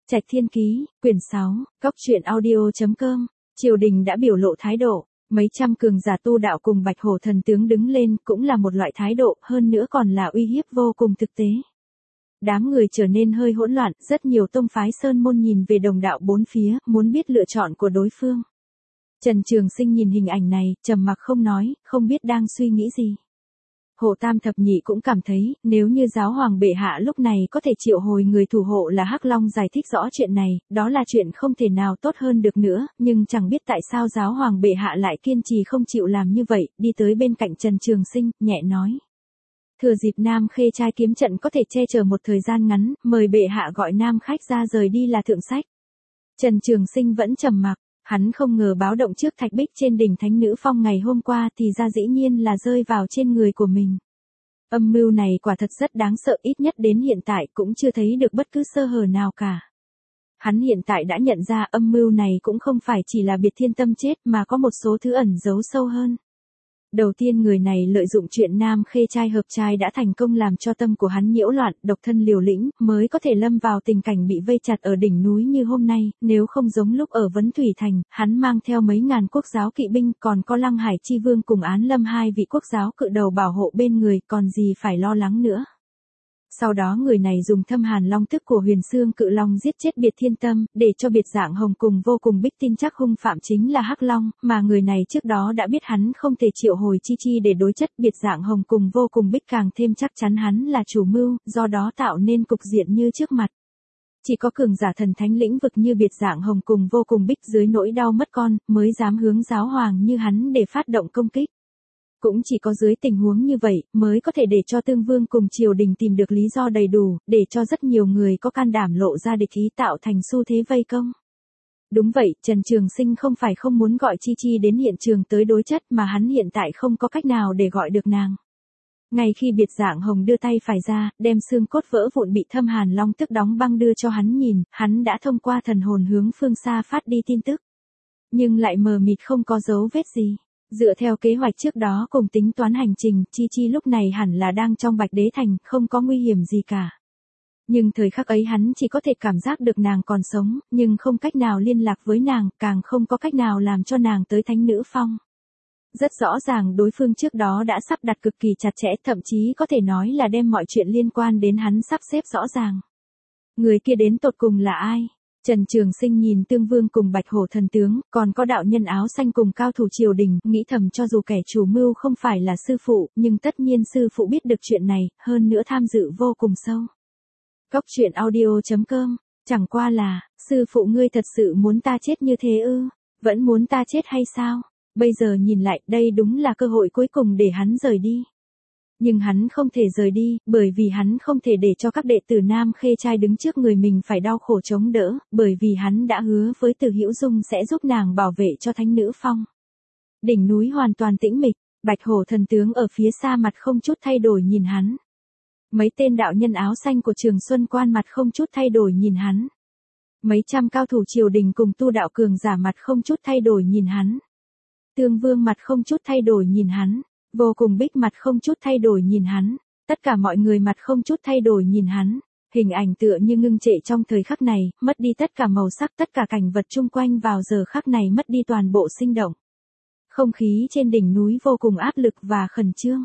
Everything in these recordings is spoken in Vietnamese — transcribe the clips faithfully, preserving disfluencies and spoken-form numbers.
Trạch Thiên Ký, quyển sáu, Cóc truyện audio chấm com, triều đình đã biểu lộ thái độ, mấy trăm cường giả tu đạo cùng Bạch Hổ thần tướng đứng lên cũng là một loại thái độ, hơn nữa còn là uy hiếp vô cùng thực tế. Đám người trở nên hơi hỗn loạn, rất nhiều tông phái sơn môn nhìn về đồng đạo bốn phía, muốn biết lựa chọn của đối phương. Trần Trường Sinh nhìn hình ảnh này, trầm mặc không nói, không biết đang suy nghĩ gì. Hồ Tam Thập Nhị cũng cảm thấy, nếu như giáo hoàng bệ hạ lúc này có thể triệu hồi người thủ hộ là Hắc Long giải thích rõ chuyện này, đó là chuyện không thể nào tốt hơn được nữa, nhưng chẳng biết tại sao giáo hoàng bệ hạ lại kiên trì không chịu làm như vậy, đi tới bên cạnh Trần Trường Sinh, nhẹ nói. Thừa dịp Nam Khê trai kiếm trận có thể che chở một thời gian ngắn, mời bệ hạ gọi nam khách ra rời đi là thượng sách. Trần Trường Sinh vẫn trầm mặc. Hắn không ngờ báo động trước thạch bích trên đỉnh Thánh Nữ Phong ngày hôm qua thì ra dĩ nhiên là rơi vào trên người của mình. Âm mưu này quả thật rất đáng sợ, ít nhất đến hiện tại cũng chưa thấy được bất cứ sơ hở nào cả. Hắn hiện tại đã nhận ra âm mưu này cũng không phải chỉ là Biệt Thiên Tâm chết mà có một số thứ ẩn giấu sâu hơn. Đầu tiên người này lợi dụng chuyện Nam Khê trai hợp trai đã thành công làm cho tâm của hắn nhiễu loạn, độc thân liều lĩnh, mới có thể lâm vào tình cảnh bị vây chặt ở đỉnh núi như hôm nay, nếu không giống lúc ở Vấn Thủy Thành, hắn mang theo mấy ngàn quốc giáo kỵ binh, còn có Lăng Hải Chi Vương cùng Án Lâm hai vị quốc giáo cự đầu bảo hộ bên người, còn gì phải lo lắng nữa. Sau đó người này dùng Thâm Hàn Long tức của Huyền Xương Cự Long giết chết Biệt Thiên Tâm, để cho Biệt Dạng Hồng cùng Vô Cùng Bích tin chắc hung phạm chính là Hắc Long, mà người này trước đó đã biết hắn không thể triệu hồi Chi Chi để đối chất. Biệt Dạng Hồng cùng Vô Cùng Bích càng thêm chắc chắn hắn là chủ mưu, do đó tạo nên cục diện như trước mặt. Chỉ có cường giả thần thánh lĩnh vực như Biệt Dạng Hồng cùng Vô Cùng Bích dưới nỗi đau mất con, mới dám hướng giáo hoàng như hắn để phát động công kích. Cũng chỉ có dưới tình huống như vậy, mới có thể để cho Tương Vương cùng triều đình tìm được lý do đầy đủ, để cho rất nhiều người có can đảm lộ ra địch ý tạo thành xu thế vây công. Đúng vậy, Trần Trường Sinh không phải không muốn gọi Chi Chi đến hiện trường tới đối chất mà hắn hiện tại không có cách nào để gọi được nàng. Ngay khi Biệt Dạng Hồng đưa tay phải ra, đem xương cốt vỡ vụn bị Thâm Hàn Long tức đóng băng đưa cho hắn nhìn, hắn đã thông qua thần hồn hướng phương xa phát đi tin tức. Nhưng lại mờ mịt không có dấu vết gì. Dựa theo kế hoạch trước đó cùng tính toán hành trình, Chi Chi lúc này hẳn là đang trong Bạch Đế Thành, không có nguy hiểm gì cả. Nhưng thời khắc ấy hắn chỉ có thể cảm giác được nàng còn sống, nhưng không cách nào liên lạc với nàng, càng không có cách nào làm cho nàng tới Thánh Nữ Phong. Rất rõ ràng đối phương trước đó đã sắp đặt cực kỳ chặt chẽ, thậm chí có thể nói là đem mọi chuyện liên quan đến hắn sắp xếp rõ ràng. Người kia đến tột cùng là ai? Trần Trường Sinh nhìn Tương Vương cùng Bạch Hổ thần tướng, còn có đạo nhân áo xanh cùng cao thủ triều đình, nghĩ thầm cho dù kẻ chủ mưu không phải là sư phụ, nhưng tất nhiên sư phụ biết được chuyện này, hơn nữa tham dự vô cùng sâu. Cóc truyện audio chấm com, chẳng qua là, sư phụ ngươi thật sự muốn ta chết như thế ư? Vẫn muốn ta chết hay sao? Bây giờ nhìn lại, đây đúng là cơ hội cuối cùng để hắn rời đi. Nhưng hắn không thể rời đi, bởi vì hắn không thể để cho các đệ tử Nam Khê trai đứng trước người mình phải đau khổ chống đỡ, bởi vì hắn đã hứa với Từ Hữu Dung sẽ giúp nàng bảo vệ cho Thánh Nữ Phong. Đỉnh núi hoàn toàn tĩnh mịch, Bạch Hổ thần tướng ở phía xa mặt không chút thay đổi nhìn hắn. Mấy tên đạo nhân áo xanh của Trường Xuân Quan mặt không chút thay đổi nhìn hắn. Mấy trăm cao thủ triều đình cùng tu đạo cường giả mặt không chút thay đổi nhìn hắn. Tương Vương mặt không chút thay đổi nhìn hắn. Vô Cùng Bích mặt không chút thay đổi nhìn hắn, tất cả mọi người mặt không chút thay đổi nhìn hắn, hình ảnh tựa như ngưng trệ trong thời khắc này, mất đi tất cả màu sắc, tất cả cảnh vật chung quanh vào giờ khắc này mất đi toàn bộ sinh động. Không khí trên đỉnh núi vô cùng áp lực và khẩn trương.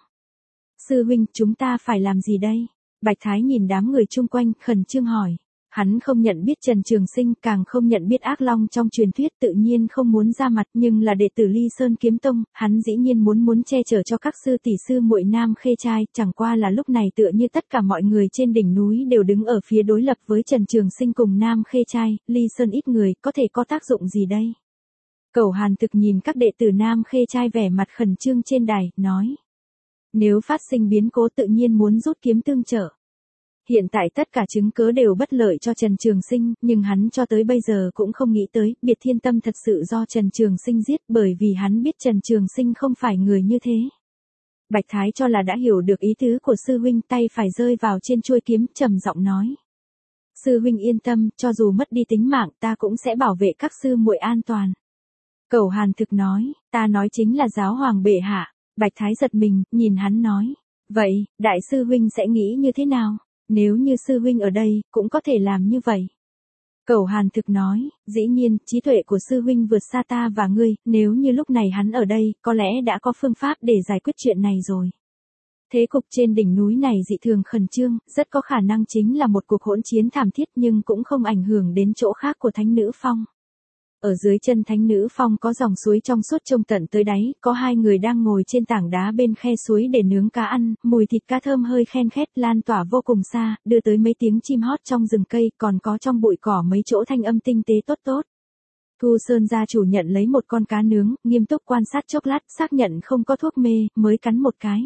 Sư huynh, chúng ta phải làm gì đây? Bạch Thái nhìn đám người chung quanh, khẩn trương hỏi. Hắn không nhận biết Trần Trường Sinh, càng không nhận biết Ác Long trong truyền thuyết, tự nhiên không muốn ra mặt, nhưng là đệ tử Ly Sơn Kiếm Tông, hắn dĩ nhiên muốn muốn che chở cho các sư tỷ sư muội Nam Khê trai, chẳng qua là lúc này tựa như tất cả mọi người trên đỉnh núi đều đứng ở phía đối lập với Trần Trường Sinh cùng Nam Khê trai, Ly Sơn ít người, có thể có tác dụng gì đây? Cẩu Hàn Thực nhìn các đệ tử Nam Khê trai vẻ mặt khẩn trương trên đài, nói: nếu phát sinh biến cố tự nhiên muốn rút kiếm tương trợ. Hiện tại tất cả chứng cớ đều bất lợi cho Trần Trường Sinh, nhưng hắn cho tới bây giờ cũng không nghĩ tới, Biệt Thiên Tâm thật sự do Trần Trường Sinh giết, bởi vì hắn biết Trần Trường Sinh không phải người như thế. Bạch Thái cho là đã hiểu được ý tứ của sư huynh, tay phải rơi vào trên chuôi kiếm, trầm giọng nói: sư huynh yên tâm, cho dù mất đi tính mạng, ta cũng sẽ bảo vệ các sư muội an toàn. Cẩu Hàn Thực nói: ta nói chính là giáo hoàng bệ hạ. Bạch Thái giật mình, nhìn hắn nói: vậy, đại sư huynh sẽ nghĩ như thế nào? Nếu như sư huynh ở đây, cũng có thể làm như vậy. Cẩu Hàn thực nói, dĩ nhiên, trí tuệ của sư huynh vượt xa ta và ngươi, nếu như lúc này hắn ở đây, có lẽ đã có phương pháp để giải quyết chuyện này rồi. Thế cục trên đỉnh núi này dị thường khẩn trương, rất có khả năng chính là một cuộc hỗn chiến thảm thiết nhưng cũng không ảnh hưởng đến chỗ khác của Thánh Nữ Phong. Ở dưới chân Thánh Nữ Phong có dòng suối trong suốt trông tận tới đáy, có hai người đang ngồi trên tảng đá bên khe suối để nướng cá ăn, mùi thịt cá thơm hơi khen khét lan tỏa vô cùng xa, đưa tới mấy tiếng chim hót trong rừng cây, còn có trong bụi cỏ mấy chỗ thanh âm tinh tế tốt tốt. Thu Sơn gia chủ nhận lấy một con cá nướng, nghiêm túc quan sát chốc lát, xác nhận không có thuốc mê, mới cắn một cái.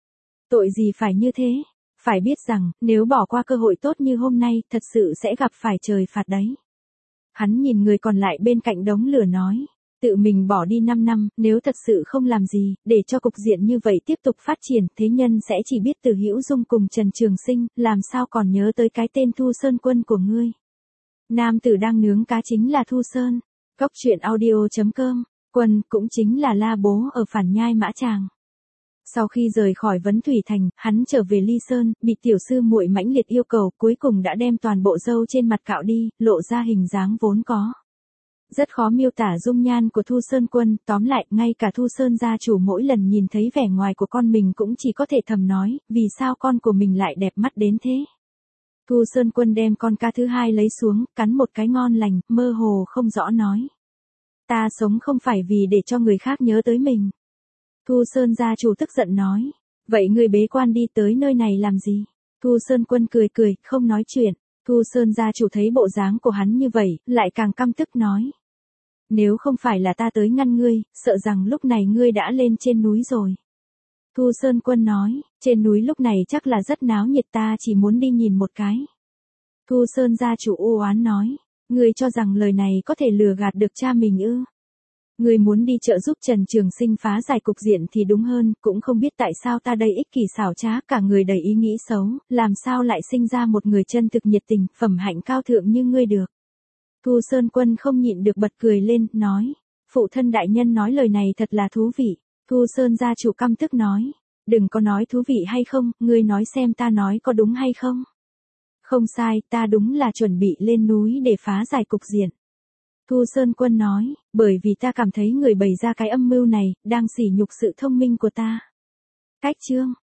Tội gì phải như thế? Phải biết rằng, nếu bỏ qua cơ hội tốt như hôm nay, thật sự sẽ gặp phải trời phạt đấy. Hắn nhìn người còn lại bên cạnh đống lửa nói, tự mình bỏ đi năm năm, nếu thật sự không làm gì, để cho cục diện như vậy tiếp tục phát triển, thế nhân sẽ chỉ biết Từ Hữu Dung cùng Trần Trường Sinh, làm sao còn nhớ tới cái tên Thu Sơn Quân của ngươi. Nam tử đang nướng cá chính là Thu Sơn. Cốc truyện audio chấm com, Quân cũng chính là La Bố ở Phản Nhai Mã Tràng. Sau khi rời khỏi Vấn Thủy Thành, hắn trở về Ly Sơn, bị tiểu sư muội mãnh liệt yêu cầu, cuối cùng đã đem toàn bộ râu trên mặt cạo đi, lộ ra hình dáng vốn có. Rất khó miêu tả dung nhan của Thu Sơn Quân, tóm lại, ngay cả Thu Sơn gia chủ mỗi lần nhìn thấy vẻ ngoài của con mình cũng chỉ có thể thầm nói, vì sao con của mình lại đẹp mắt đến thế. Thu Sơn Quân đem con cá thứ hai lấy xuống, cắn một cái ngon lành, mơ hồ không rõ nói. Ta sống không phải vì để cho người khác nhớ tới mình. Thu Sơn gia chủ tức giận nói. Vậy người bế quan đi tới nơi này làm gì? Thu Sơn Quân cười cười, không nói chuyện. Thu Sơn gia chủ thấy bộ dáng của hắn như vậy, lại càng căm tức nói. Nếu không phải là ta tới ngăn ngươi, sợ rằng lúc này ngươi đã lên trên núi rồi. Thu Sơn Quân nói, trên núi lúc này chắc là rất náo nhiệt, ta chỉ muốn đi nhìn một cái. Thu Sơn gia chủ u oán nói, ngươi cho rằng lời này có thể lừa gạt được cha mình ư? Ngươi muốn đi trợ giúp Trần Trường Sinh phá giải cục diện thì đúng hơn, cũng không biết tại sao ta đây ích kỷ xảo trá, cả người đầy ý nghĩ xấu, làm sao lại sinh ra một người chân thực nhiệt tình, phẩm hạnh cao thượng như ngươi được. Thu Sơn Quân không nhịn được bật cười lên, nói, phụ thân đại nhân nói lời này thật là thú vị. Thu Sơn gia chủ căm tức nói, đừng có nói thú vị hay không, ngươi nói xem ta nói có đúng hay không. Không sai, ta đúng là chuẩn bị lên núi để phá giải cục diện. Thu Sơn Quân nói, bởi vì ta cảm thấy người bày ra cái âm mưu này, đang sỉ nhục sự thông minh của ta. Cách chương